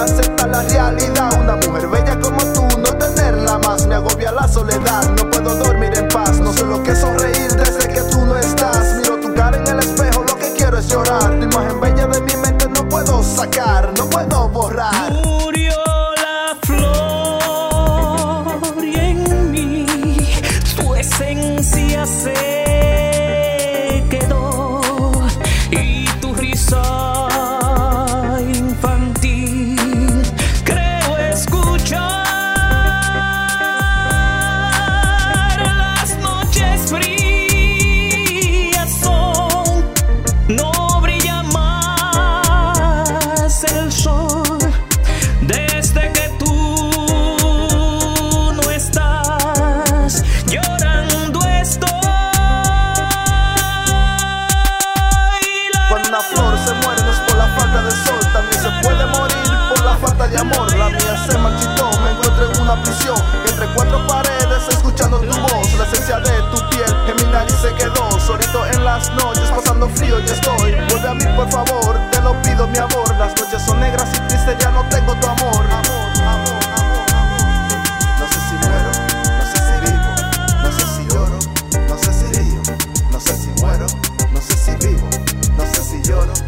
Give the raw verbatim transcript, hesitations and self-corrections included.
acepta la realidad. Una mujer bella como tú, no tenerla más me agobia la soledad. No puedo dormir en paz, no sé lo que es sonreír desde que tú no estás. Miro tu cara en el espejo, lo que quiero es llorar. Tu imagen bella de mi mente no puedo sacar, no puedo borrar. Murió la flor y en mí tu esencia se quedó, y tu risa infantil creo escuchar. Las noches frías son, no brilla más el sol desde que tú no estás. Llorando estoy. Cuando una flor se muere no es por la falta de sol, también se puede morir por la falta de amor. La mía se marchitó, me encuentro en una prisión, entre cuatro paredes escuchando tu voz. La esencia de tu piel en mi nariz se quedó, solito en las noches pasando frío yo estoy. Vuelve a mí por favor, te lo pido mi amor. Las noches son negras y tristes, ya no tengo tu amor. Amor, amor, amor, amor. No sé si muero, no sé si vivo, no sé si lloro, no sé si río, no sé si muero, no sé si vivo, no sé si lloro.